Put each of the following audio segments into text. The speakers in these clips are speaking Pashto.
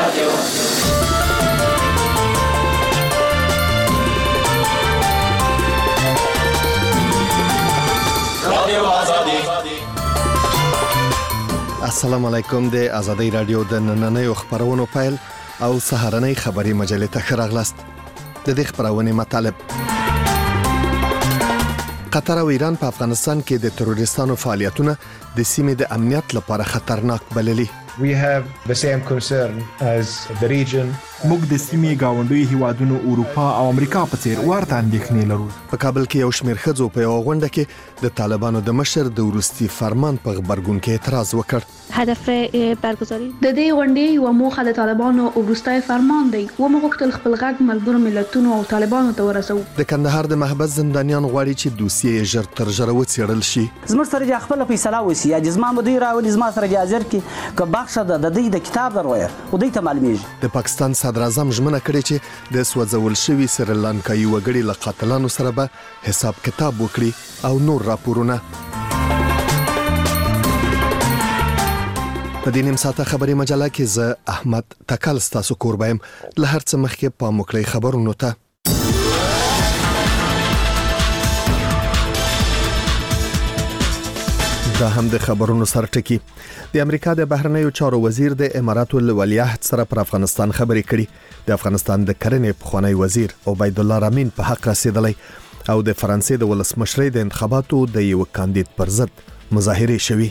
السلام علیکم. د آزادۍ رادیو د نننۍ خبرونو پیل او سهارنۍ خبري مجلې ته ښه راغلاست. د دې خبرونې مطلب: قطر او ایران په افغانستان کې د تروریستانو فعالیتونه د سیمې د امنیت لپاره خطرناک بللي. We have the same concern as the region. موږ د سیمې گاونډي هیوادونو اروپا او امریکا په څیر ورته اندېښنې لرو. په کابل کې یو شمېر ښځو په یو غونډه کې د طالبانو د مشر د وروستي فرمان په غبرګون کې اعتراض وکړ. هدف برگزاری د دې غونډې یو موخه د طالبانو وروستي فرمان دی و موږ خپل غږ ملګرو ملتونو او طالبانو ته ورسو. د کندهار د محبس زندانیان غواړي چې دوسیې ژر تر ژره وڅېړل شي. زموږ سره د خپل فیصله وسی یا جسمه دوی راولي زما سره حاضر کی که بخښه د دې د کتاب دروي او دوی ته معلومیږي. د پاکستان صدر اعظم ژمنه کړې چې د سوځول شوی سریلانکایي وګړي له قاتلانو سره به حساب کتاب وکړي او نور راپورونه. په دې نیم ساعته خبري مجله کې زه احمد تکل ستاسو کوربایم. له هر څه مخکې پام وکړئ خبرونو ته. دا هم د خبرونو سرټکی. د امریکا د بهرنیو چارو وزیر د اماراتو له ولیعهد سره پر افغانستان خبرې کړي. د افغانستان د کرنې پخوانی وزیر عبید الله رامین په حق رسیدلی او د فرانسې د ولسمشرۍ د انتخاباتو د یو کاندید پر ضد مظاهرې شوي.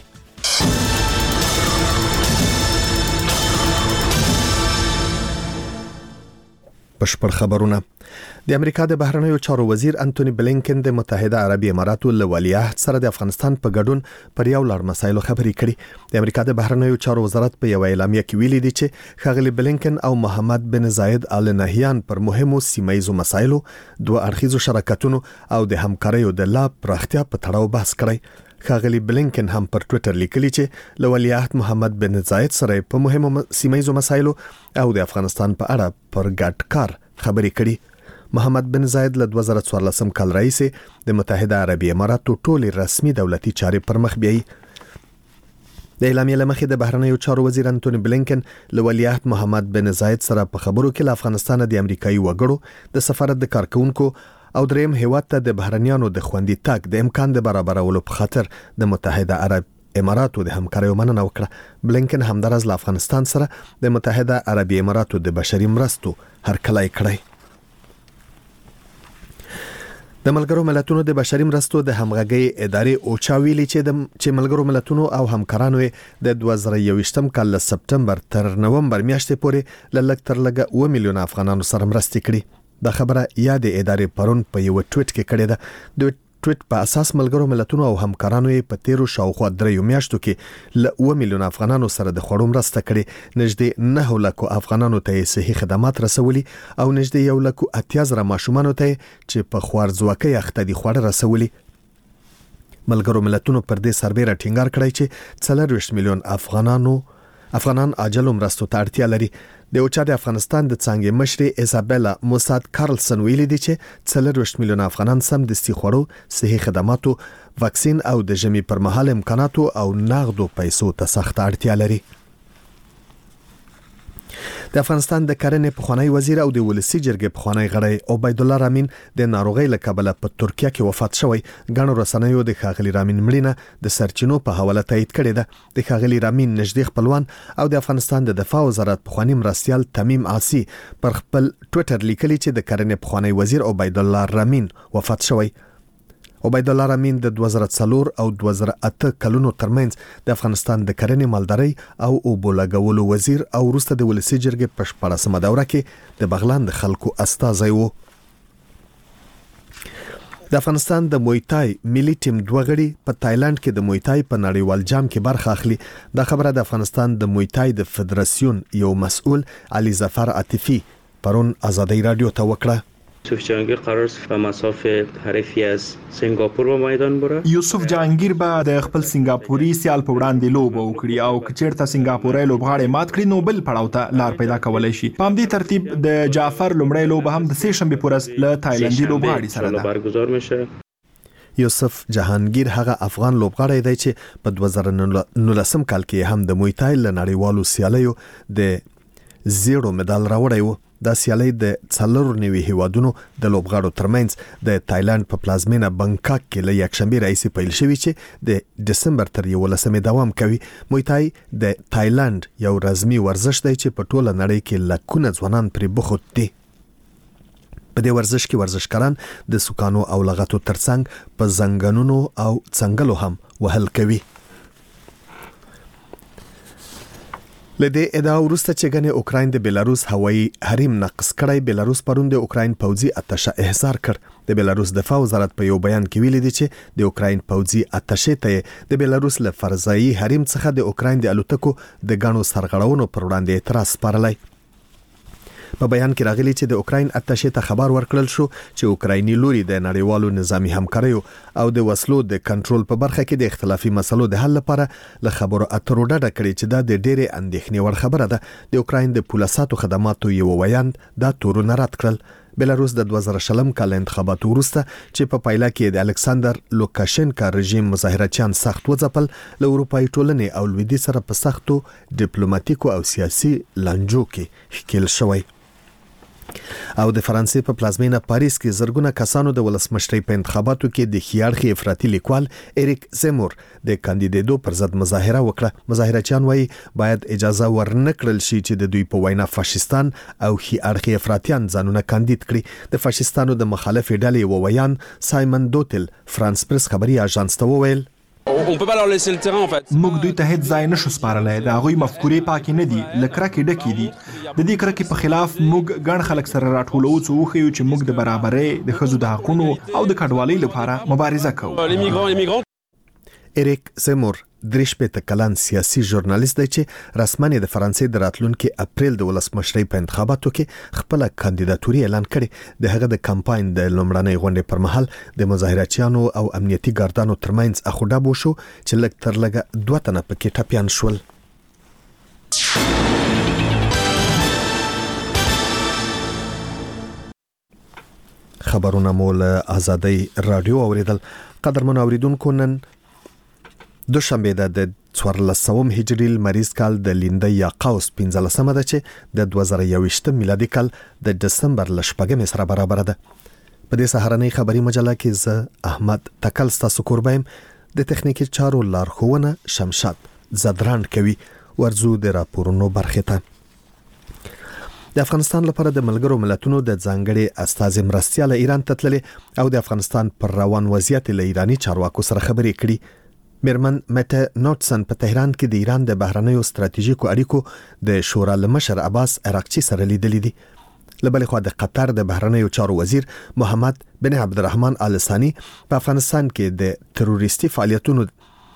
بشپړ خبرونه. د امریکا د بهرنیو چارو وزیر انټونی بلینکن د متحده عربی اماراتو له ولیعهد سره د افغانستان په ګډون پر یو لړ مسایلو خبرې کړي. د امریکا د بهرنیو چارو وزارت په یو اعلامیه کې ویلي دی چې ښاغلي بلینکن او محمد بن زاید آل نهیان پر مهمو سیمایي مسایلو دوه اړخیزو شراکتونو او د همکاریو د لا پراختیا په تړاو بحث کړی. ښاغلي بلینکن هم پر ټوئیټر لیکلي چې له ولیعهد محمد بن زاید سره په مهمو سیمایي مسایلو او د افغانستان په اړه پر ګډ کار خبرې کړي. محمد بن زاید له 2014 کال راهیسې د متحده عربی اماراتو ټولې رسمي دولتي چارې پر مخ بیایي. د اعلامیې له مخې د بهرنیو چارو وزیر انټونی بلینکن له ولیعهد محمد بن زاید سره په خبرو کې له افغانستان د امریکایي وګړو د سفارت د کارکونکو او دریم هیواد ته د بهرنیانو د خوندي تګ د امکان د برابرولو په خاطر د متحده عرب اماراتو د همکاریو مننه وکړه. بلینکن همدارس له افغانستان سره د متحده عربی اماراتو د بشري مرستو هرکلی کړی. د ملګرو ملتونو د بشري مرستو د همغږي ادارې اوچا ویلي چې ملګرو ملتونو او همکارانو د 2021 کال له سپټمبر تر نومبر میاشتې پورې لږ تر لږه 2 میلیون افغانانو سره مرستې کړي. دا خبره یا د ادارې پرون په یو ټویټ کې کړې ده. د ټویټ په اساس ملګرو ملتونو او همکارانو په تیرو شاوخوا 3 میاشتو کې له 2 میلیون افغانانو سره د خوړو مرسته کړې. نږدې 9 لک افغانانو ته صحي خدمات رسولي او نږدې 1,80,000 ماشومان ته چې په خوارځواکۍ اخته دي خواړه رسولي. ملګرو ملتونو پر دې سربېره ټینګار کړی چې 40 میلیون افغانان عاجل مرستو ته اړتیا لري. د اوچا د افغانستان د څانګې مشرې ایزابلا موساد کارلسن ویلي دي چې 40 میلیون افغانان سمدستي خوړو، صحي خدماتو، واکسین او د ژمي پر مهال امکاناتو او نغدو پیسو ته سخت اړتیا لري. د افغانستان د کرنې پخوانی وزیر او د ولسی جرګې پخوانی غړی عبید الله رامین د ناروغۍ له کبله په ترکیه کې وفات شوی. ګڼو رسنیو د ښاغلي رامین مړینه د سرچینو په حواله تایید کړې ده. د ښاغلي رامین نږدې خپلوان او د افغانستان د دفاع وزارت پخوانی مرستیال تمیم عاصي پر خپل ټوئیټر لیکلي چې د کرنې پخوانی وزیر عبید الله رامین وفات شوی. عبید الله رامین د 2004 او 2008 کلونو ترمنځ د افغانستان د کرنې مالدارۍ او اوبو لګولو وزیر او وروسته د ولسی جرګې په 14مه دوره کې د بغلان د خلکو استازی و. د افغانستان د مویتای ملي ټیم دوه غړي په تایلند کې د مویتای په نړیوال جام کې برخه اخلي. دا خبره د افغانستان د مویتای د فدراسیون یو مسؤل علی ظفر عاطفی پرون آزادی رادیو ته وکړه. یوسف جهانگیر قرار است په مسافه حریفی از سنگاپور به میدان بره. یوسف جهانگیر به د خپل سنگاپوري سیال په وړاندې لوبه وکړي او کچیرته سنگاپوري لوبغاړي مات کړي نو بل پړاو ته لار پیدا کولای شي. په همدې ترتیب د جعفر لومړی لوبه هم د سه شنبه پورز له تایلندي لوبغاړي سره ده. برگزار میشه. یوسف جهانگیر هغه افغان لوبغاړی دی چې په 2019 کال کې هم د موی تای له نړیوالو سیالیو د زیرو مډال راوړی و. دا سیالي د 94 هیوادونو د لوبغاړو ترمنځ د تایلند په پلازمینه بانکاک کې له یکشنبه راځي پیل شوی چې د دسمبر تر 11 دوام کوي. موی تای د تایلند یو رسمي ورزش دی چې په ټوله نړۍ کې لکونه ځوانان پرې بوخت دي. په دې ورزش کې ورزشکاران د سوکانو او لغتو ترڅنګ په زنګونونو او څنګلو هم وهل کوي. لدې ادعا وروسته چې ګنې اوکراین د بیلاروس هوایي حریم نقض کړی، بیلاروس پرون د اوکراین پوځي اتشه احضار کړ. د بیلاروس دفاع وزارت په یو بیان کې ویلي دی چې د اوکراین پوځي اتشه ته د بیلاروس له فرضایي حریم څخه د اوکراین د الوتکو د غاڼو سرغړونو پر وړاندې اعتراض سپارلی. په بیان کې راغلی چې د اوکراین اتشه ته خبر ورکړل شو چې اوکرایني لوري د نړیوالو نظامی همکاریو او د وسلو د کنټرول په برخه کې د اختلافي مسلو د حل لپاره له خبرو اترو ډډه کړې چې دا د ډېرې اندېښنې وړ خبره ده. د اوکراین د پولیساتو خدماتو یو ویاند دا تورونه رد کړل. بیلاروس د 2020 کال انتخاباتو وروسته چې په پایله کې د الکساندر لوکاشنکا رژیم مظاهرچیان سخت وځپل، له اروپایي ټولنې او لویدیځ سره په سختو ډیپلوماټیکو او سیاسي لانجو کې ښکیل شوی. او د فرانسې په پلازمینه پاریس کې زرګونه کسانو د ولسمشرۍ په انتخاباتو کې د خیاړخي افراطي لیکوال اریک زیمور د کاندیدېدو پر ضد مظاهره وکړه. مظاهرچیان وایي باید اجازه ورنکړل شي چې د دوی په وینا فاشیستان او خیاړخي افراطیان ځانونه کاندید کړي. د فاشیستانو د مخالفې ډلې وویان سایمن دوتل فرانس پریس خبري اژانس ته وویل موږ دوی ته هیڅ ځای نشو سپارلی. د هغوی مفکورې پاکې نه دي، له کرکې ډکې دي. د دې کرکې په خلاف موږ ګڼ خلک سره راټولو څو وښیو چې موږ د برابرۍ، د ښځو د حقونو او د کډوالۍ لپاره مبارزه کوو. اریک زیمور 43 کلن سیاسي ژورنالیست دی چې رسماً د فرانسې د راتلونکي اپریل د ولسمشرۍ په انتخاباتو کې خپل کاندیداتوري اعلان کړي. د هغه د کمپاین د لومړنۍ غونډې پر مهال د مظاهرچیانو او امنیتي ګاردانو ترمنځ اخوډب وشو چې لږ تر لږه 2 تنه پکې ټپیان شول. خبرونه مول آزادۍ رادیو اوریدل. قدرمن اوریدونکو، نن دوشنبه د 1400 هجری لمریز کال د لینده یا قوس 15مه ده چې د 2021 میلادي کال د دسمبر ل 8 سره برابر ده. په دې سهارنۍ خبري مجله کې زه احمد تکل ستاسو قربایم. د تخنیکی چارو لارښوونه شمشاد زدران کوي. ورزو د راپورونو برخه ته. د افغانستان لپاره د ملګرو ملتونو د ځانګړي استازي مرستيال ایران ته تللي او د افغانستان پر روان وضعیت له ایرانی چارواکو سره خبرې کړي. میرمن مټه نوټسن په تهران کې د ایران د بهرنیو ستراتیژیکو اړیکو د شورا لمشر عباس عراقچی سره لیدلې دي. لبل خو د قطر د بهرنیو چارو وزیر محمد بن عبدالرحمن آل ثانی په افغانستان کې د تروریستي فعالیتونو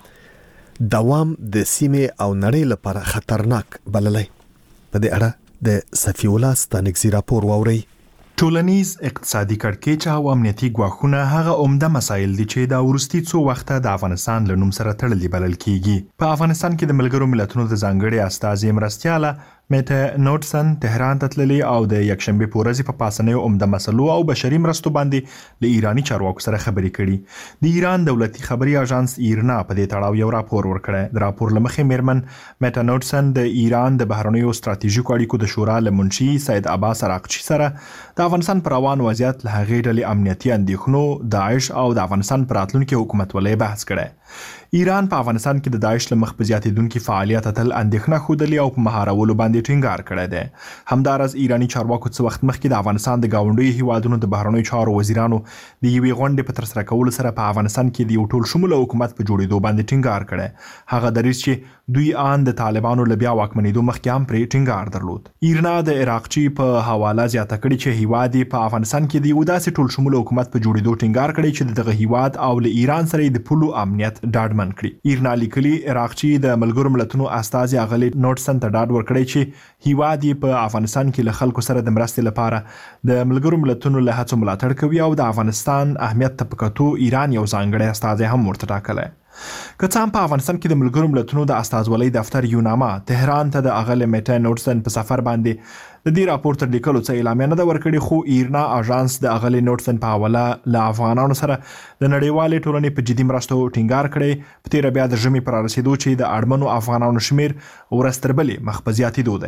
دوام د سیمې او نړۍ لپاره خطرناک بللی. په دې اړه د صفی الله ستانکزی راپور واوري. ټولنیز اقتصادي کړکېچ او امنیتي ګواښونه هغه عمده مسایل دي چې د ورستي څو وخته د افغانستان له نوم سره تړلي بلل کیږي. په افغانستان کې د ملګرو ملتونو د ځانګړي استازي مرستياله میټه نوټسن تهران ته تللي او د یکشنبه په ورځ په پاسنیو عمده مسلو او بشري مرستو باندې له ایرانی چارواکو سره خبرې کړي. د ایران دولتي خبري اژانس ایرنا په دې تړاو یو راپور ورکړی. د راپور لمخې میرمن میټه نوټسن د ایران د بهرنیو ستراتیژیکو اړیکو د شورا له منشي سید عباس عراقچی سره د افغانستان پر روان وضعیت له هغې ډلې امنیتي اندېښنو، داعش او د افغانستان پر راتلونکي حکومتولۍ بحث کړی. ایران په افغانستان کې د داعش له مخ په زیاتېدونکي فعالیت تل اندېښنه ښودلې او په مهارولو باندې ټینګار کړی دی. همداراز ایرانی چارواکو څه وخت مخکې د افغانستان د ګاونډیو هیوادونو د بهرنیو چارو وزیرانو د یوې غونډې په ترسره کولو سره په افغانستان کې د یو ټول شموله حکومت په جوړېدو باندې ټینګار کړی. هغه دریځ چې دوی آن د طالبانو له بیا واکمنېدو مخکې هم پرې ټینګار درلود. ایرنا د عراقچی په حواله زیاته کړې چې هیواد په افغانستان کې د یو داسې ټول شموله حکومت په جوړېدو ټینګار کړی چې دغه هیواد او له ایران سره د پولو امنیت ډاډمن کړي. ایرنا لیکلي عراقچی د ملګرو ملتونو استازي اغلی نوټسن ته ډاډ ورکړی چې هیواد په افغانستان کې له خلکو سره د مرستې لپاره د ملګرو ملتونو له هڅو ملاتړ کوي او د افغانستان اهمیت ته په کتو ایران یو ځانګړی استازی هم ورته ټاکلی. که څه هم په افغانستان کې د ملګرو ملتونو د استازولۍ دفتر یوناما تهران ته د اغلی میټه نوټسن په سفر باندې د دې راپور تر لیکلو څه اعلامیه نه ده ورکړې، خو ایرنا اژانس د اغلی نوټسن په حواله له افغانانو سره د نړیوالې ټولنې په جدي مرستو ټینګار کړی. په تیره بیا د ژمي پر رسیدو چې د اړمنو افغانانو شمیر ورځ تر بلې مخ په زیاتېدو دی.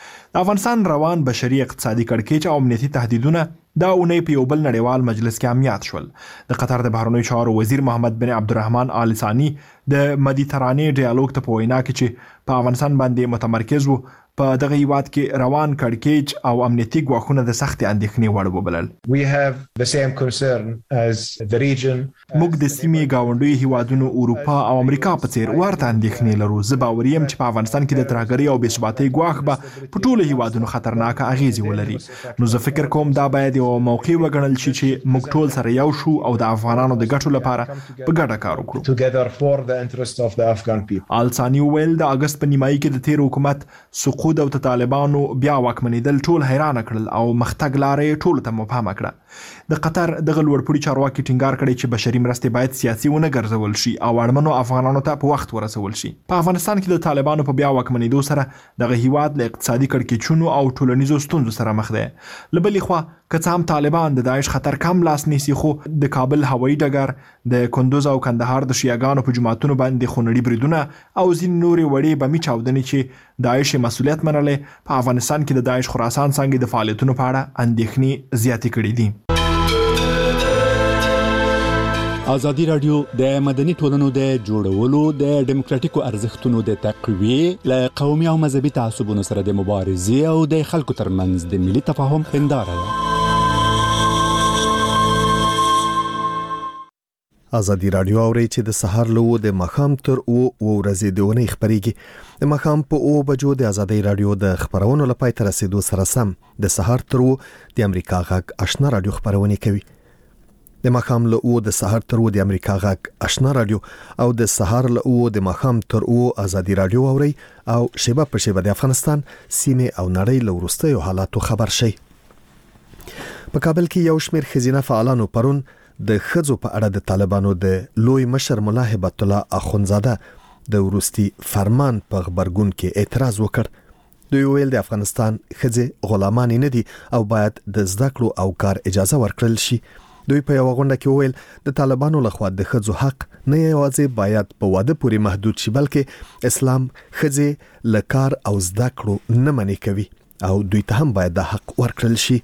د افغانستان روان بشري اقتصادي کړکېچ او امنیتي تهدیدونه دا اونۍ په یو بل نړیوال مجلس کې هم یاد شول. د قطر د بهرنیو چارو وزیر محمد بن عبدالرحمن آل ثاني د مدیترانې ډیالوګ ته په وینا کې چې په افغانستان باندې متمرکز وو په دغه هیواد کې روان کړکېچ او امنیتي ګواښونه د سختې اندېښنې وړ وبلل. We have the same concern as the region. موږ د سیمې ګاونډیو هیوادونو اروپا او امریکا په څیر ورته اندېښنې لرو. زه باوري یم چې په افغانستان کې د ترهګرۍ او بې ثباتۍ ګواښ به په ټولو هیوادونو خطرناکه اغیزې ولري. نو زه فکر کوم دا باید یو موقع وګڼل شي چې موږ ټول سره یو شو او د افغانانو د ګټو لپاره په ګډه کار وکړو. Together for the interest of the Afghan people. آل ثاني وویل د اګست په نیمایي کې د تیر حکومت سقوط او د طالبانو بیا واکمنېدل ټول حیران کړل او مختګ لارې ټول ته مبهمه کړه. د قطر دغه لوړپوړي چارواکي ټینګار کړی چې بشري مرستې باید سیاسي ونه ګرځول شي او اړمنو افغانانو ته په وخت ورسول شي. په افغانستان کې د طالبانو په بیا واکمنېدو سره دغه هیواد له اقتصادي کړکېچونو او ټولنیزو ستونزو سره مخ دی. له بلې خوا که څه هم طالبان د داعش خطر کم لاس نیسي خو د کابل هوایي ډګر د کندوز او کندهار د شیعاګانو په جماعتونو باندې خونړي بریدونه او ځینې نورې وړې بمي چاودنې چې داعش مسؤلیت منلې په افغانستان کې د داعش خراسان څنګه د فعالیتونو په اړه اندېښنې زیاتې کړې دي. ازادي رادیو د مدني ټولنو د جوړولو د ډیموکراتیکو ارزښتونو د تقویې له قومي او مذهبي تعصبونو سره د مبارزې او د خلکو ترمنځ د ملي تفاهم هنداره ده. ازادي رادیو اوري چې د سحر له د مخام تر او ورځې د ونې خبريږي د مخام په 9 بجو د ازادي رادیو د خبرونو لپاره تر رسیدو سره سم د سحر تر او د امریکا غږ آشنا رادیو خبرونه کوي. د مخام له او د سحر تر او د امریکا غږ آشنا رادیو او د سحر له او د مخام تر او ازادي رادیو اوري او شیبه په شیبه د افغانستان سیمه او نړۍ له وروستیو حالاتو خبر شي. په کابل کې یو شمېر خزینه فعالانو پرون د خزو په اړه د طالبانو د لوی مشر مولا هبت الله اخونزاده د ورستي فرمان په خبرګون کې اعتراض وکړ. دوی ویل د افغانستان خزه غلامان نه دي او باید د زده کړو او کار اجازه ورکړل شي. دوی په یو غونډه کې ویل د طالبانو لخوا د خزو حق نه یوازې باید په واده پورې محدود شي بلکې اسلام خزه لکار او زده کړو نه منې کوي او دوی ته هم باید د حق ورکړل شي.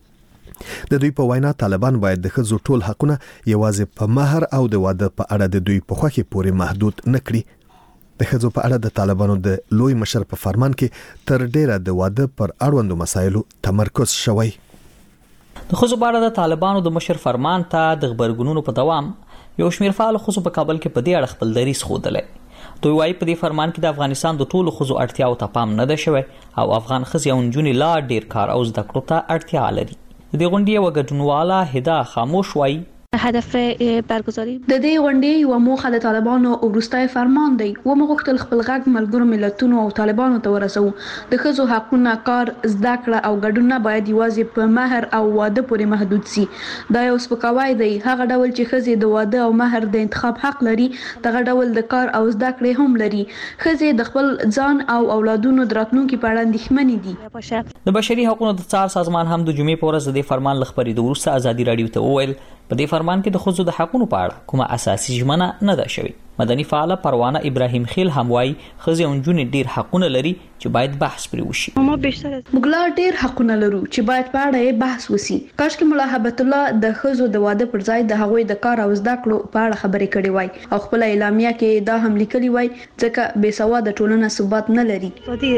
د دوی په وینا طالبان باید د خزو ټول حقونه یوازې په مہر او د واده په اړه د دوی په خوخي پورې محدود نکړي. د خزو په اړه د طالبانو د لوی مشر په فرمان کې تر ډیره د واده پر اړوندو مسایلو تمرکز شوی. د خزو په اړه د طالبانو د مشر فرمان ته د خبرګونونو په دوام یو شمېر فعال خزو په کابل کې په دې اړه خپل دریځ ښودلی. دوی وايي په دې فرمان کې د افغانستان د ټولو خزو اړتیاو ته پام نه ده شوی او افغان خزې او نجونې لا ډیر کار او زده کړو ته اړتیا لري. د دې غونډې یو ګډونواله هدا خاموش وايي هدف برگزاری د دې غونډې یو موخه د طالبانو وروستي فرمان دی و مغوښتل خپل غږ ملګرو ملتونو او طالبانو ته ورسو. د خزو حقونه کار زده کړه او ګډون باید یوازې په مہر او واده پورې محدود شي. دا یو سپکاوی دی. هغه ډول چې خزې د واده او مہر د انتخاب حق لري دغه ډول د کار او زده کړې هم لري. خزې د خپل ځان او اولادونو د راتلونکي په اړه اندېښمنې دي. د بشري حقوقو د څار سازمان هم د جمعې په ورځ د فرمان لخبري د وروسته ازادي رادیو ته وویل په دې فرمان کې د خزو د حقوقو په اړه کومه اساسي ژمنه نه ده شوې. مدني فعال پروانه ابراهیم خیل هم وايي خزې او نجونې ډیر حقونه لري چې باید بحث پرې وشي. موږ لا ډیر حقونه لرو چې باید په اړه بحث وشي. کاشکې مولا هبت الله د خزو د واده پر ځای د هغوی د کار او زده کړو په اړه خبرې کړې وای او خپل اعلامیه کې دا هم لیکلي وای ځکه بې سواده ټولنه ثبات نه لري.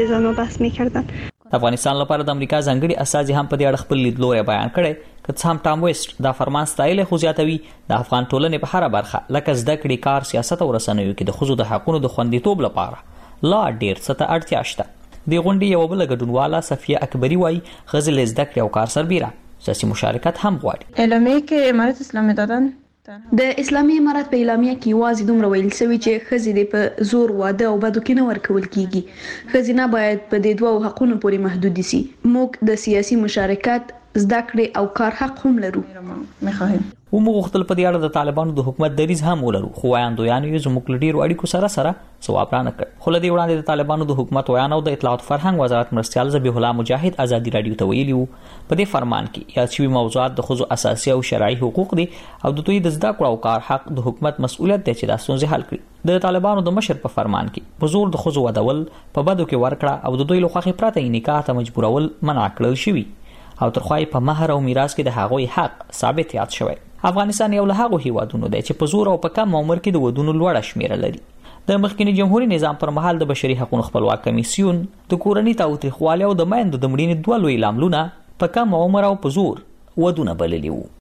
د افغانستان لپاره د امریکا ځانګړي استازي هم په دې اړه خپل لیدلوری بیان کړی. که هم ټام ویسټ دا فرمان ستایل خو زیاتوي د افغان ټولنې په هر برخه لکه زده کړې کار سیاست او رسنیو کې د خزو د حقوقو د خوندیتوب لپاره لا ډیر څه ته اړتیا شته. د غونډې یو بل ګډونواله صفیه اکبری وايي خزې له زده کړې او کار سربیره سیاسي مشارکت هم غواړي. اعلامیه کې امارت اسلامي دادن د اسلامي امارت په اعلامیه کې واځي دومره ویل شوی چې خزې په زور واده او بدو کې نه ورکول کیږي. خزینه باید په دې دوه حقوقو پورې محدود شي. موږ د سیاسي مشارکت زده کړې او کار حق هم لرو. موږ غوښتل په دې اړه د طالبانو د حکومت دریځ هم ولرو خو وایاندویانو یې زموږ له ډیرو اړیکو سره ځواب رانه کړ. خو له دې وړاندې د طالبانو د حکومت ویان او د اطلاعات فرهنګ وزارت مرستیال ذبیح الله مجاهد ازادي رادیو ته ویلي وو په دې فرمان کې یاد شوي موضوعات د خزو اساسي او شرعي حقوق دي او د دوی د زده کړو او کار حق د حکومت مسؤلیت دی چې دا ستونزې حل کړي. د طالبانو د مشر په فرمان کې په زور د ښځو ودول په بدو کې ورکړه او د دوی له خوښې پرته یې نکاح ته مجبورول منع کړل شوي او ترخوا یې په مهر او میراث کې د هغوی حق ثابت یاد شوی. افغانستان یو له هغو هیوادونو دی چې په زور او په کم عمر کې د ودونو لوړه شمیره لري. د مخکني جمهوریت نظام پر مهال د بشري حقوقو خپلواک کمیسیون د کورنۍ تاوتریخوالي او د میندو د مړینې دوه لوی لاملونه په کم عمر او په زور ودونه بللي وو.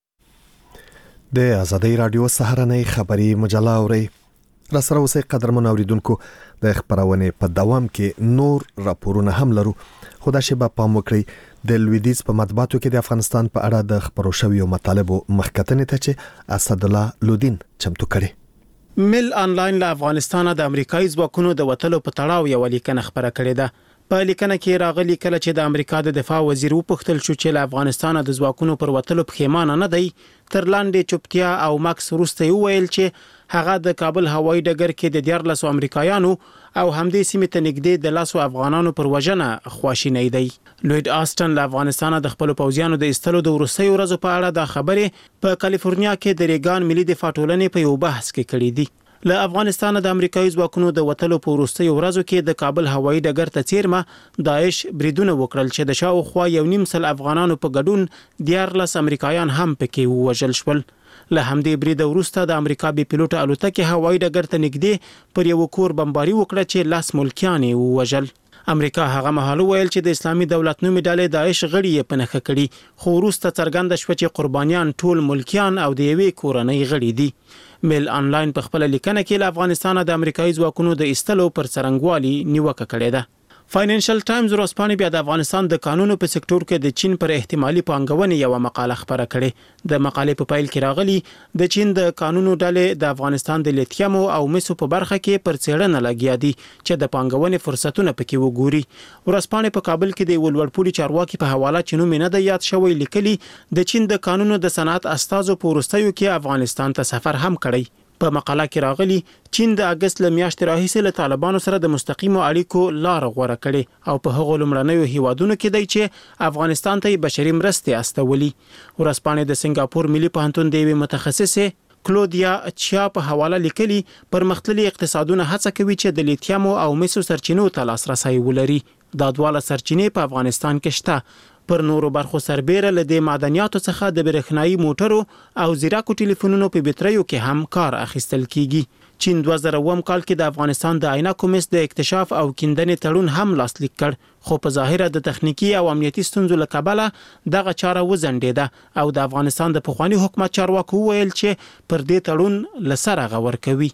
د آزادۍ رادیو سهارنۍ خبری مجله اوري. را سره اوسئ قدرمن اوریدونکو، د خبرونه په دوام کې نور راپورونه هم لرو. خدا شي به پام وکړئ د لویدیز په مطبوعاتو کې د افغانستان په اړه د خبرو شویو مطالبو مخکتنې ته چې اسد الله لودین چمتو کړي. مل انلاین له افغانستان د امریکایي ځواکونو د وټلو په تړاو یو لیکنه خبره کړې ده. په لیکنه کې راغلي کله چې د امریکا د دفاع وزیر وپوښتل شو چې له افغانستان د ځواکونو پر وټلو پښیمانه نه دی، تر لاندې چوپتیا او ماکس وروسته ویل چې هغه د کابل هوایي ډګر کې د 14 امریکایانو او همدې سیمې ته نږدې د 10 افغانانو پر وژنه خواشینی دی. لوید آسټن له افغانستان د خپل پوځیانو د استلو د وروستیو ورځو په اړه د خبرې په کالیفورنیا کې د ریګان ملي دفاع ټولنې په یو بحث کې کړې دي. له افغانستان د امریکایي ځواکونو د وټلو په وروستیو ورځو کې د کابل هوایي ډګر ته چیرمه داعش بریدونه وکړل چې د شاوخوا 1.5 افغانانو په ګډون 14 امریکایان هم پکې ووژل شول. له همدې برید وروسته د امریکا بي پيلوټ الوتکې هوایي ډګر ته نږدې پر یو کور بمباري وکړه چې 10 ملکیان یې ووژل. امریکا هغه مهال ویل چې د اسلامي دولت نومي ډلې داعش غړي یې پنهخه کړي، خو وروسته څرګنده شوه چې قربانیان ټول ملکیان او د یوې کورنۍ غړي دي. مل انلاین په خپل لیکنه کې له افغانستان د امریکایي ځواکونو د استلو پر څرنګوالي نیوکه کړې ده. فاینانشل ټایمز ورځپاڼې بیا د افغانستان د قانونو په سکتور کې د چین پر احتمالي پانګونې یو مقاله خبره کړې. د مقالې په پیل کې راغلي د چین د قانونو ډلې د افغانستان د لیتیم او مسو په برخه کې پر څېړنه لګیا دي چې د پانګونې فرصتونه پکې وګوري. ورځپاڼې په کابل کې د ولورپولي چارواکي په حواله چې نوم نه دی یاد شوی لیکلي د چین د قانونو د صنعت استازو په وروستیو کې افغانستان ته سفر هم کړی. په مقاله کې راغلي چین د اگست له میاشتې راهیسې له طالبانو سره د مستقیمو اړیکو لار غوره کړي او په هغو لومړنیو هیوادونو کې دی چې افغانستان ته بشري مرستې استولي. ورځپاڼې د سنگاپور ملي پوهنتون د یوې متخصصه کلودیا چیا په حواله لیکلي پرمختللي اقتصادونه هڅه کوي چې د لیتیم او مسو سرچینو ته لاسرسي ولري. دا دواړه سرچینې په افغانستان کې شته. پر نورو برخو سربېره له دې معدنیاتو څخه د برېښنایي موټرو او زیراکو ټلیفونونو په بیټریو کې هم کار اخیستل کیږي. چین 2009 کال کې د افغانستان د عینکو مس د اکتشاف او کیندنې تړون هم لاسلیک کړ، خو په ظاهره د تخنیکی او امنیتي ستونزو له کبله دغه چاره وځنډېده او د افغانستان د پخوانی حکومت چارواکو ویل چې پر دې تړون لسره غور کوي.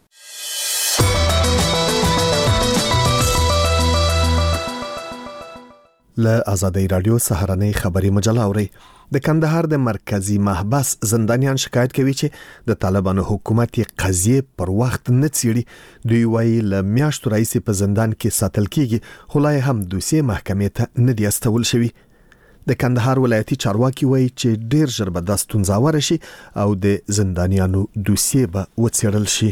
له آزادۍ رادیو سهارنۍ خبری مجله اوري. د کندهار د مرکزی محبس زندانیان شکایت کوي چې د طالبانو حکومت یې قضیه پر وخت نه څیړي. دوی وایي له میاشتو راهیسې په زندان کې ساتل کیږي، خو لا هم دوسیه محکمې ته نه دی استول شوی. د کندهار ولایتي چارواکي وایي چې ډیر ژر به دا ستونزه ور شي او د زندانیانو دوسیه به وڅیړل شي.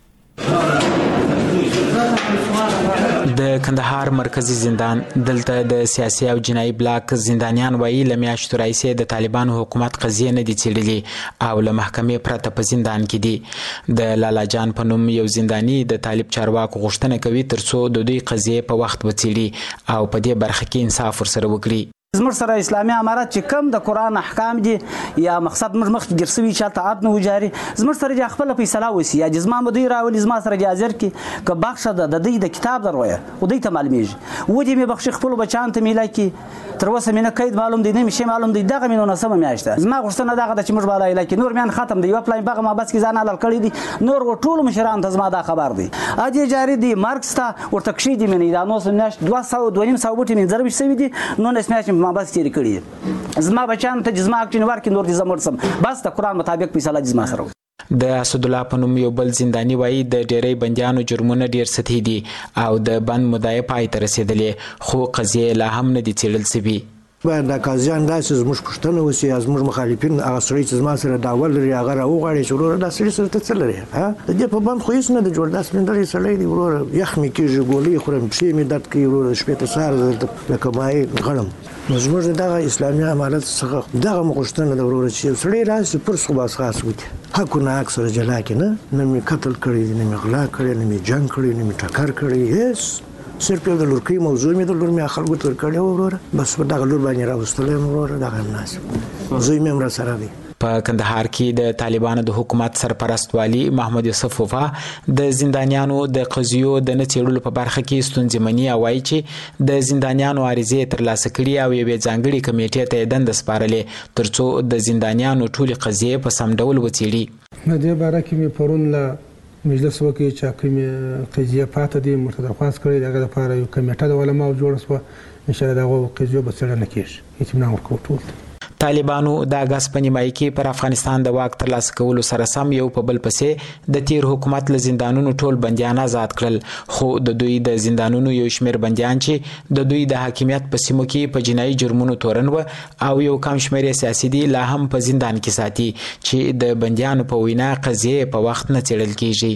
د کندهار مرکزی زندان دلته د سیاسي او جنایي بلاک زندانیان وایي له میاشتو راهیسې د طالبانو حکومت قضیه نه دي څیړلې او له محکمې پرته په زندان کې دي. د لالا جان په نوم یو زنداني د طالب چارواکو غوښتنه کوي ترڅو د دوی قضیه په وخت وڅیړي او په دې برخه کې انصاف ورسره وکړي. زموږ سره اسلامي امارات چې کم د قران احکام دي یا مقصد موږ مخ ګرځوي چې ته نه وجاري زموږ سره د خپل فیصله وسی یا جزما مدیر راولي زما سره اجازه کی ک بخښه د دې د کتاب دروي او دې ته معلومیږي و دې مې بخښ خپل بچان ته میلا کی تر اوسه مینه قید معلوم دي نه مشه معلوم دي دغه مینونه سم میاشته زما غوښتنه دغه د چې موږ بالا اله کی نور میان ختم دی یو پلاین بغه ما بس کی ځان علل کړی دي نور ټول مشران ته زما دا خبر دي اجي جاری دي مارکس ته ورته کشي دي منی دا نو سمناش 200 بوټي من ضرب شوی دي نو نسماش ما بس کی کړی زما بچان ته جسمه اکټین ورک نور دي زمرسم بس د قران مطابق فیصله جسمه سره. د اسد الله په نوم یو بل زنداني وایي د ډېری بندیانو جرمونه ډېر سطحي دي او د بند مدعي پای ته رسیدلې خو قضیه لا هم نه دي څیړل شوې. باید د قاضیان داسې زموږ پوښتنه وشي زموږ مخالفین هغه سړی چې زما سره دعوه لري هغه راوغواړي چې وروره دا سړي سره ته څه لري د دې په بند خو هېڅ نه دی جوړ دا سپین سړی دی وروره یخ مې کېږي ګولۍ خورم پښې مې درد کوي وروره شپې ته سهار لکه مایع غړم نو زموږ دغه اسلامي امارت څخه دغه غوښتنه ده وروره چې یو سړی راشي پر صبح خاص وکړي حقونه اکثر جلا کې نه مې قتل کړی دي، نه مې غلا کړی، نه مې جنگ کړی، نه مې ټکر کړی، هیڅ صرف یو د لورکۍ موضوع مې د لور مې خلکو ته ورکړی وروره، بس په دغه لور باندې راوستلی یم وروره، دغه همداسې زوی مې هم راسره دی. په کندهار کې د طالبانو د حکومت سرپرست والي محمد یوسف وفا د زندانیانو د قضیو د نه څېړلو په برخه کې ستونزې مني او وایي چې د زندانیانو عریضې ترلاسه کړي او یوې ځانګړې کمیټې ته یې دنده سپارلې تر څو د زندانیانو ټولې قضیې په سم ډول وڅېړي. په دې باره کې مې پرون له مجلس وکړ چې کومې قضیې پاته دي موږ ته درخواست کړی، د هغه لپاره یو کمیټه د علماو جوړه شوه، انشاءالله د هغو قضیو به څېړنه کېږي، اطمینان ورکوو ټول ته. طالبانو د اګست په نیمایي کې پر افغانستان د واک ترلاسه کولو سره سم یو په بل پسې د تیر حکومت له زندانونو ټول بندیان آزاد کړل، خو د دوی د زندانونو یو شمیر بندیان چې د دوی د حاکمیت په سیمو کې په جنایي جرمونو تورن و او یو کم شمیر سیاسي دي لا هم په زندان کې ساتي چې د بندیانو په وینا قضیې په وخت نه څېړل کیږي.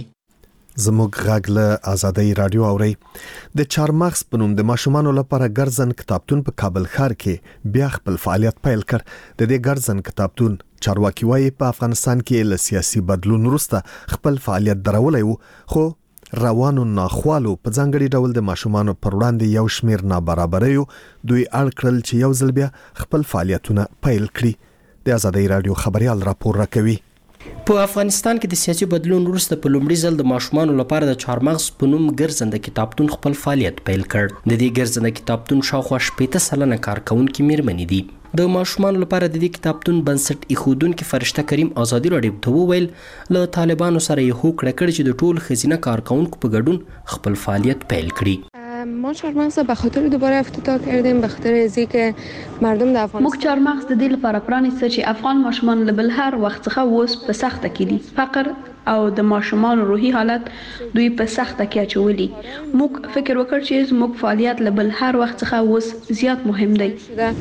زموږ غږ له آزادۍ رادیو اوري. د چارمغز په نوم د ماشومانو لپاره ګرځن کتابتون په کابل ښار کې بیا خپل فعالیت پیل کړ. د دې ګرځن کتابتون چارواکي وايي په افغانستان کې له سیاسي بدلون وروسته خپل فعالیت درولای وو، خو روانو ناخوالو په ځانګړي ډول د ماشومانو پر وړاندې یو شمیر نابرابریو دوی اړ کړل چې یو ځل بیا خپل فعالیتونه پیل کړي. د آزادۍ رادیو خبريال راپور راکوي. په افغانستان کې د سیاسي بدلون وروسته په لومړي ځل د ماشومانو لپاره د چارمغز په نوم ګرځنده کتابتون خپل فعالیت پیل کړ. د دې ګرځنده کتابتون شاوخوا 80 سلنه کارکونکي میرمنې دي. د ماشومانو لپاره د دې کتابتون بنسټ ایښودونکي فرشته کریم آزادي رادیو ته وویل له طالبانو سره یې هوکړه کړې چې د ټول ښځینه کارکونکو په ګډون خپل فعالیت پیل کړي. ما چارمغز به خاطر دوباره افتتاح کردیم، به خاطر از اینکه مردم در افغانستان موږ چارمغز د دې لپاره پرانیسته چې افغان ماشومان له بل هر وخت څخه اوس په سخته کې دي. فقر او د ماشومان روحي حالت دوی په سخته کې اچولي. موږ فکر وکړ چې زموږ فعالیت له بل هر وخت څخه اوس زیات مهم دی،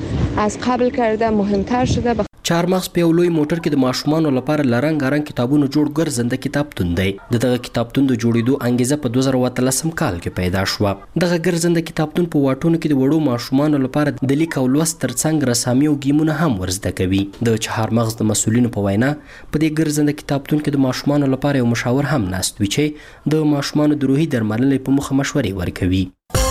از قبل کرده مهمتر شده. چارمغز په یو لوی موټر کې د ماشومانو لپاره لرنګارنګ کتابونو جوړ ګرځنده کتابتون دی. دغه کتابتون د جوړېدو انګیزه په 2013 کال کې پیدا شوه. دغه ګرځنده کتابتون په واټونو کې د وړو ماشومانو لپاره د لیک او لوست ترڅنګ رسامي او ګیمونه هم ورزده کوي. د چارمغز د مسؤلینو په وینا په دې ګرځنده کتابتون کې د ماشومانو لپاره یو مشاور هم ناست وي چې د ماشومانو د روحي درملنې په موخه مشورې ورکوي.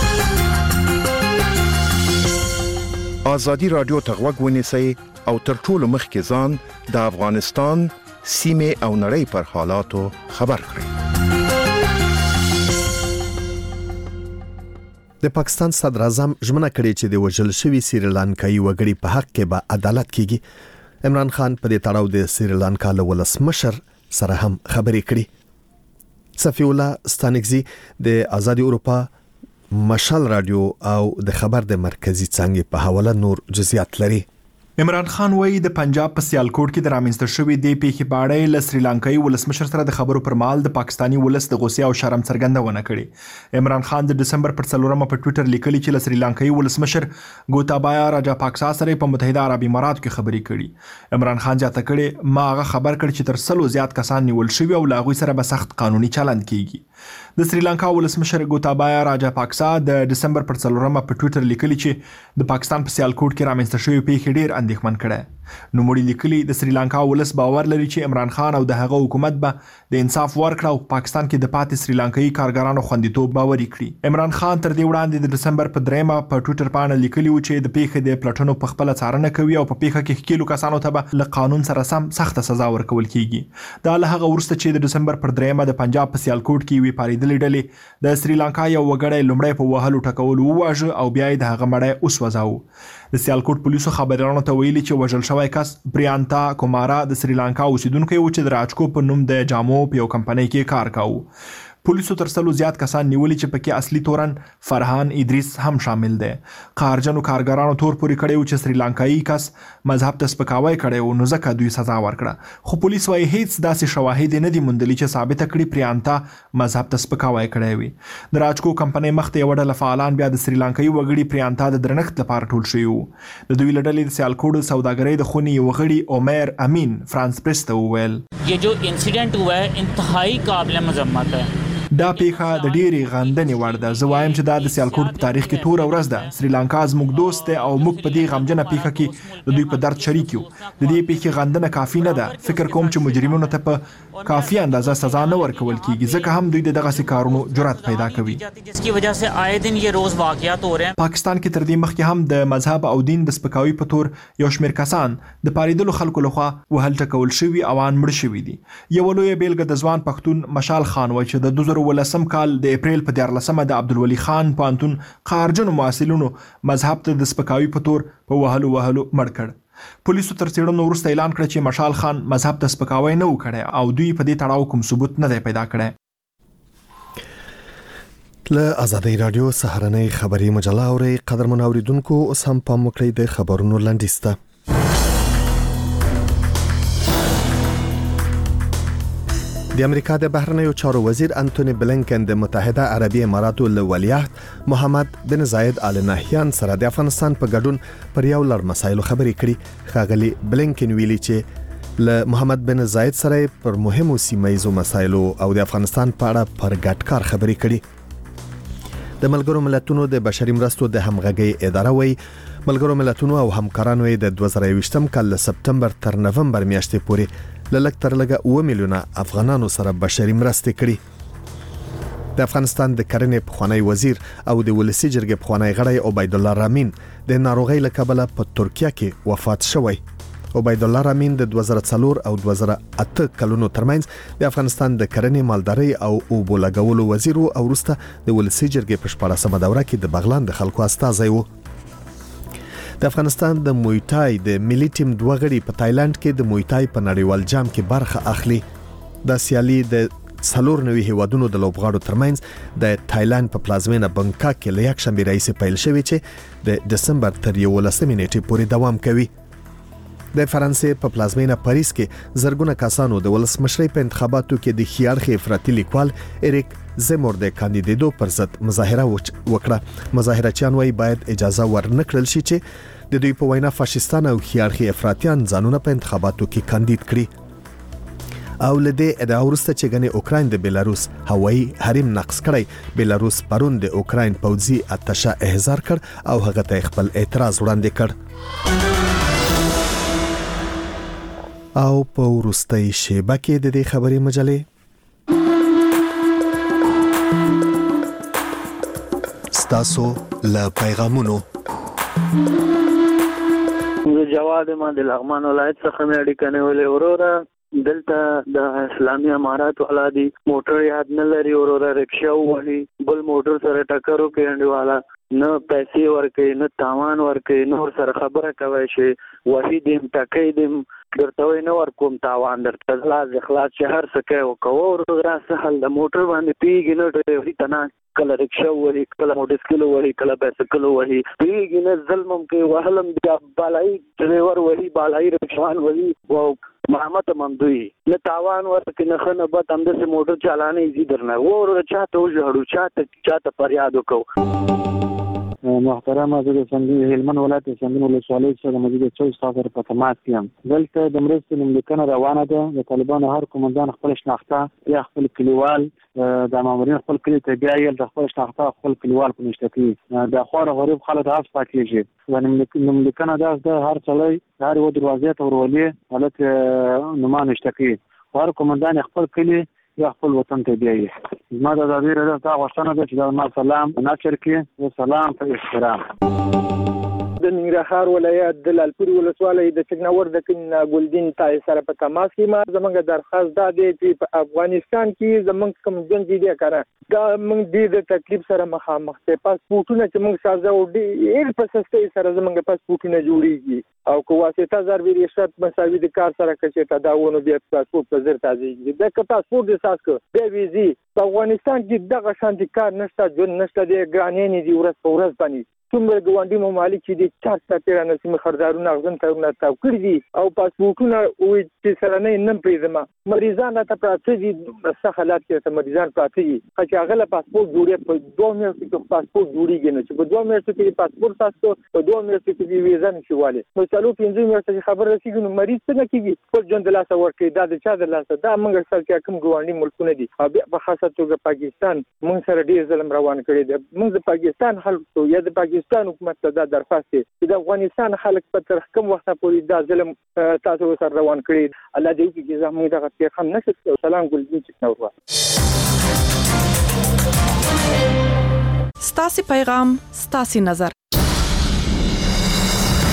آزادي رادیو ته غوږ ونیسئ او تر ټولو مخکې ځان د افغانستان سیمې او نړۍ پر حالاتو خبر کړئ. د پاکستان صدر اعظم ژمنه کړې چې د وژل شوي سریلانکایي وګړي په حق کې به عدالت کیږي. عمران خان په دې تړاو د سریلانکا له ولسمشر سره هم خبرې کړې. صفی الله ستانکزي د آزادي اروپا مشال رادیو او د خبر د مرکزی څنګه په حواله نور جزئیات لري. عمران خان وایي د پنجاب په سیالکوټ کې د رامنځته شوې د پیښې په اړه له سریلانکایي ولسمشر سره د خبرو پر مهال د پاکستاني ولس د غوسې او شرم څرګندونه کړې. عمران خان د دسمبر پر 4 په ټوئیټر لیکلي چې له سریلانکایي ولسمشر ګوتابایا راجاپاکسا سره په متحده عرب اماراتو کې خبرې کړي. عمران خان زیاته کړي ما هغه خبر کړ چې تر 100 زیات کسان نیول شوي او لا غوي سره به سخت قانوني چلند کیږي. د سریلانکا ولسمشر ګوتابایا راجاپاکسا د دسمبر پر 4 په ټوئیټر لیکلي چې د پاکستان په سیالکوټ کې رامنځته شوې پیښې ډېر اندېښمن کړي. نو مړي لیکلي د سریلانکا ولس باور لري چې عمران خان او د هغه حکومت به د انصاف ورکړه او پاکستان کې د پاتې سریلانکایي کارګرانو خوندیتوب باوري کړي. عمران خان تر دې وړاندې د دسمبر په 3 په ټوئیټر باندې لیکلي و چې د پیښې د پلټنو په خپل څارنه کوي او په پیښه کې ښکیلو کسانو ته به له قانون سره سم سخته سزا ورکول کیږي. دا له هغه وروسته چې د دسمبر پر 3 د پنجاب په سیالکوټ کې وی پاریدلې ډلې د سریلانکا یو وګړی لومړی په وهلو ټکولو وواژه او بیا یې د هغه مړی اوس وځاو. د سیالکوټ پولیسو خبريالانو ته ویلي چې وژل شوی کس پریانتا کومارا د سریلانکا اوسیدونکی و چې د راجکو په نوم د جامو په یو کمپنۍ کې کار کاوه. پولیسو تر 100 زیات کسان نیولي چې پکې اصلي تورن فرحان ادریس هم شامل دی. قهرجنو کارګرانو تور پورې کړی و چې سریلانکایي کس مذهب ته سپکاوی کړی و نو ځکه دوی سزا ورکړه. خو پولیس وايي هیڅ داسې شواهد نه دي موندلي چې ثابته کړي پریانتا مذهب ته سپکاوی کړی وي. د راجکو کمپنۍ مخته یو ډله فعالان بیا د سریلانکایي وګړي پریانتا د درنښت لپاره ټول شوي وو. د دوی له ډلې د سیالکوټ سوداګرۍ د خونې یو غړي عمر امین فرانس پریس ته وویل ये जो इंसिडेंट हुआ है इंतहाई काबिल मजम्मत है دا پیښه د ډېرې غندنې وړ ده. زه وایم چې دا د سیالکوټ په تاریخ کې توره ورځ ده. سریلانکا زموږ دوست دی او موږ په دې غمجنه پیښه کې د دوی په درد شریک یو. د دې پیښې غندنه کافي نه ده. فکر کوم چې مجرمینو ته په کافي اندازه سزا نه ورکول کیږي ځکه هم دوی د دغسې کارونو جرأت پیدا کوي. پاکستان کې تر دې مخکې هم د مذهب او دین د سپکاوي په تور یو شمېر کسان د پاریدلو خلکو لخوا وهل ټکول شوي او ان مړه شوي دي. یو لویه بیلګه د ځوان پښتون مشال خان وای چې د 2018 کال د اپریل په 14مه د عبدالولي خان پوهنتون قهرجنو محصلینو مذهب ته د سپکاوي په تور په وهلو مړ کړ. پولیسو تر څېړنو وروسته اعلان کړ چې مشال خان مذهب ته سپکاوی نه و کړی او دوی په دې تړاو کوم ثبوت نه دی پیدا کړی. له آزادۍ رادیو سهارنۍ خبري مجله اوري قدرمن اوریدونکو اوس هم پام وکړئ د خبرونو لنډیز ته. د امریکا د بهرنیو چارو وزیر انټونی بلینکن د متحده عربي اماراتو له ولیعهد محمد بن زاید آل نهیان سره د افغانستان په ګډون پر یو لړ مسایلو خبرې کړي. ښاغلي بلینکن ویلي چې له محمد بن زاید سره پر مهمو سیمایزو مسایلو او د افغانستان په اړه پر ګډ کار خبرې کړي. د ملګرو ملتونو د بشري مرستو د همغږۍ اداره وایي ملګرو ملتونو او همکارانو د 2020 کال له سپتمبر تر نومبر میاشتې پورې لږ تر لږه 2 میلیونه افغانانو سره بشري مرستې کړي. د افغانستان د کرنې پخوانی وزیر او د ولسی جرګې پخوانی غړی عبید الله رامین د ناروغۍ له کبله په ترکیه کې وفات شوی. عبید الله رامین د 2004 او 2008 کلونو ترمنځ د افغانستان د کرنې مالدارۍ او اوبو لګولو وزیر او وروسته د ولسی جرګې په 14مه دوره کې د بغلان د خلکو استازی و. د افغانستان د مویتای د ملي ټیم دوه غړي په تایلند کې د مویتای په نړیوال جام کې برخه اخلي. د سیالي د 4 هیوادونو د لوبغاړو ترمنځ د تایلند په پلازمینه بنکاک کې له یکشنبه راځي پیل شوی چې د دسمبر تر 11 نیټې پورې دوام کوي. د فرانسې په پلازمینه پاریس کې زرګونه کسانو د ولسمشرۍ په انتخاباتو کې د خيارخې افراطي لیکوال اریک زمور د کاندیدېدو پر ضد مظاهره وکړه. مظاهرچیان وايي باید اجازه ورنکړل شي چې د دوی په وینا فاشیستان او خيارخې افراطیان ځانونه په انتخاباتو کې کاندید کړي. او لدې ادعا وروسته چې ګنې اوکراین د بیلاروس هوایي حریم نقض کړی. بیلاروس پرون د اوکراین پوځي اتشه احضار کړ او هغه ته خپل اعتراض وړاندې کړ. او په وروستۍ شیبه کې د دې خبري مجلې ستاسو له پیغامونو جواد ما د لغمان ولایت څخه مې اړیکه نیولې وروره دلته د اسلامي امارات ولادي موټر یاد نه لري وروره رکشا وهي بل موټر سره ټکر وکړي انډیواله نه پیسې ورکړي نه تاوان ورکړي نور سره خبره کوي چې وحي دیم ټکې دیم درته وای نه ورکوم تاوان درته خلاص اخلاص شهر سکه او کوو راسه حل د موټر باندې پیګ نه ډېری تنا کله رکشا وهي کله موټرسایکل وهي کله بایسکل وهي پیګ نه ظلم کوي وهلم بیا بالای ډرایور وهي بالای رکشوان وهي او محمد ممدوی نه تاوان ورکه نه خنه به تم د موټر چلانه یې درنه ور چاته وژړو چاته فریاد وکاو. محترم حضرت سنگین هلمند ولایت سنگین ولسوالۍ سره مزید 24 ساعت په تماس کې دلته د مرستې نوملیکنه روانه ده. د طالبانو هر قومندان خپل شناخته یا خپل کلیوال د مامورین خپل کلی ته بیایل د خپل شناخته خپل کلیوال په نشته کې د خور غریب خلک هڅه پاتېږي. د نوملیکنه د هر څلې هر یو دروازې ته ورولې حالت نومان نشته کې هر قومندان خپل کلی یا خپل وطن ته بیایي. ما د ازادي راډیو ته غوښتنه ده چې دا ما سلام نشر کې او سلام په احترام. د ننګرهار ولایت د لالپوري ولسوالۍ د چګناور د کنا ګلدین تای سره په تماس کې ما زمونږ درخواست ده چې په افغانستان کې زمونږ کوم ژوند دي کنه دا موږ د تکلیف سره مخامخ ته پاسپورتونه چې موږ سازه او ډېر په سستۍ سره زمونږ پاسپورتونه جوړیږي او کو واسطه ضروري رشوت مساوي د کار سره کې ته داونه بیا پاسپورت په زر تازه د پاسپورت د اساس کو د ویزي په افغانستان کې دغه شانتي کار نشته جون نشته د ګرانین دي ورځ په ورځ باندې څومره ګاونډي ممالک چې د چارج ساتره نسمه خردارونه غزن ته تاو کړی دي او پاسپورتونه او چې سره نه پریزما مریضان ته پراته دي څه حالات کې ته مریضان پراته دي چې هغه له پاسپورت جوړې په 2 میاشتو کې پاسپورت جوړیږي نه چې په 2 میاشتو کې پاسپورت تاسو په 2 میاشتو کې ویزا نشواله نو چالو 15 میاشتې خبر رسیدي نو مریض څنګه کیږي په ژوند لا څور کې دا د چا د لاسه دا موږ سره چې کوم ګاونډي ملکونه دي او په خاصه توګه پاکستان موږ سره ډیر ظلم روان کړی دی موږ د پاکستان خلکو یا د پاکستان حکومت ته دا درخواست دی چې د افغانستان خلک په تر کوم وخت پورې دا ظلم تاسو سره روان کړی الله دې وکړي چې زموږ دغه پیغام نشي سلام ګلدین چتنور ستاسو پیغام ستاسو نظر